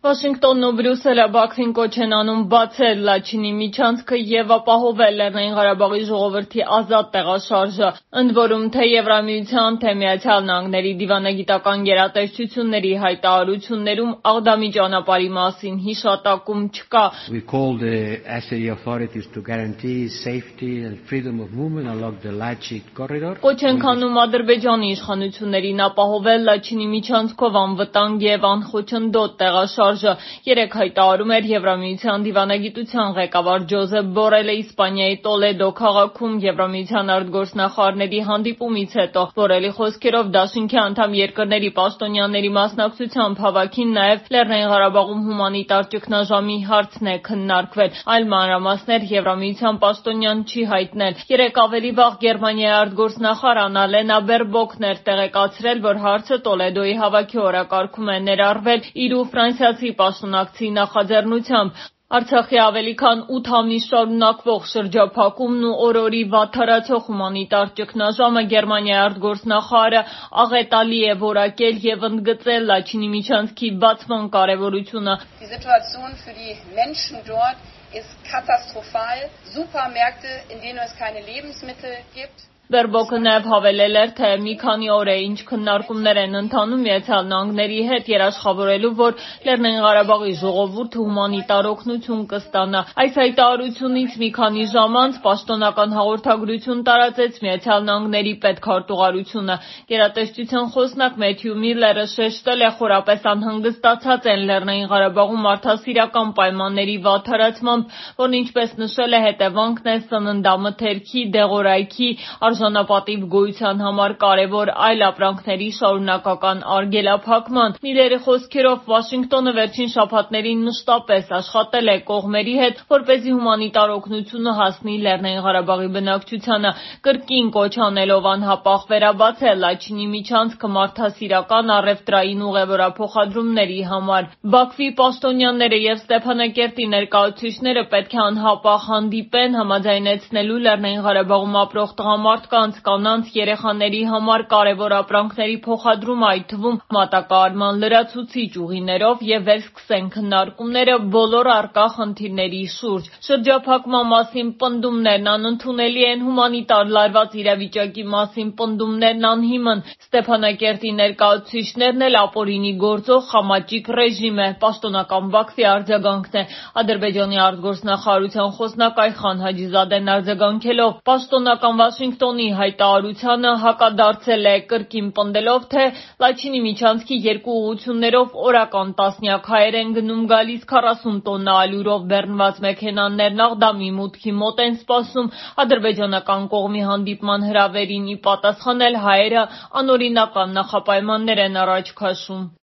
Վաշինգտոնն ու Բրյուսելը Բաքվին կոչ են անում բացել Լաչինի միջանցքը և ապահովել Լեռնային Ղարաբաղի ժողովրդի ազատ տեղաշարժը, ընդ որում թե Եվրամիության, թե Միացյալ Նահանգների դիվանագիտական գերատեսչությունների հայտարարություններում Աղդամի ճանապարհի մասին հիշատակում չկա։ We call the Azeri authorities to guarantee safety and freedom of movement along the Lachit corridor. Կոչ ենք անում Ադրբեջանի իշխանություններին ապահովել Լաչինի միջանցքով անվտանգ և անխոչնդոտ տեղաշարժը, երեկ հայտարարում էր Եվրամիության դիվանագիտության ղեկավար Ջոզեփ Բորելը Իսպանիայի Տոլեդո քաղաքում Եվրամիության արտգործնախարարների հանդիպումից հետո։ Բորելի խոսքերով դաշինքի անդամ երկրների պաշտոնյաների մասնակցությամբ հավաքին նաև Լեռնային Ղարաբաղում հումանիտար ճգնաժամի հարցն է քննարկվել։ Այլ մանրամասներ Եվրամիության պաշտոնյան չի հայտնել։ Երեկ ավելի վաղ Գերմանիայի արտգործնախարար Աննալենա Բերբոկն էր տեղեկացրել, որ հարցը Տոլեդոյի հավաքի օրակարգում է ներառվել իր ու ֆրանսիացի պաշտոնակցի նախաձեռնությամբ։ Արցախի ավելի քան 8 ամիս շարունակվող շրջափակումն ու օր-օրի վատթարացող հումանիտար ճգնաժամը Գերմանիայի արտգործնախարարը աղետալի է որակել և ընդգծել Լաչինի միջանցքի բացման կարևորությունը։ Die Situation für die Menschen dort ist katastrophal. Supermärkte, in denen es keine Lebensmittel gibt. Բերբոկը նաև հավելել էր, թե մի քանի օր է ինչ քննարկումներ են ընթանում Միացյալ Նահանգների հետ երաշխավորելու, որ Լեռնային Ղարաբաղի ժողովուրդը հումանիտար օգնություն կստանա։ Այս հայտարարությունից մի քանի ժամ անց պաշտոնական հաղորդագրություն տարածեց Միացյալ Նահանգների պետքարտուղարությունը։ Գերատեսչության խոսնակ Մեթյու Միլլերը շեշտել է, խորապես անհանգստացած են Լեռնային Ղարաբաղում մարդասիրական պայմանների վատթարացմամբ, որն ինչպես նշել է, հետևանքն է սննդամթերքի, դեղորայքի, արժանապատիվ գոյության համար կարևոր այլ ապրանքների շարունակական արգելափակման։ Միլլերի խոսքերով Վաշինգտոնը վերջին շաբաթներին մշտապես աշխատել է կողմերի հետ, որպեսզի հումանիտար օգնությունը հասնի Լեռնային Ղարաբաղի բնակչությանը, կրկին կոչ անելով անհապաղ վերաբացել Լաչինի միջանցքը մարդասիրական առևտրային ուղևորափոխադրումների համար։ Բաքվի պաշտոնյաները և Ստեփանակերտի ներկայացուցիչները պետք է անհապաղ հանդիպեն համաձայնեցնելու Լեռնային Ղարաբաղում ապրող տղամարդկանց, կանանց, երեխաների համար կարևոր ապրանքների փոխադրումը, այդ թվում մատակարարման լրացուցիչ ուղիներով և վերսկսեն քննարկումները բոլոր առկա խնդիրների շուրջ։ Շրջափակման մասին պնդումներն անընդունելի են, հումանիտար լարված իրավիճակի մասին պնդումներն անհիմն։ Ստեփանակերտի ներկայացուցիչներն էլ ապօրինի գործող խամաճիկ ռեժիմ է, պաշտոնական Բաքվի արձագանքն է։ Ադրբեջանի արտգործնախարարության խոսնակ Այխան Հաջիզադեն արձագանքելով պաշտոնական Վաշինգտոնի հայտարարությանը հակադարձել է, կրկին պնդելով, թե Լաչինի միջանցքի երկու ուղղություններով օրական տասնյակ հայեր են գնում-գալիս, 40 տոննա ալյուրով բեռնված մեքենաներն Աղդամի մուտքի մոտ են սպասում։ Ադրբեջանական կողմի հանդիպման հրավերին ի պատասխան էլ հայերը անօրինական նախապայմաններ են առաջ քաշում։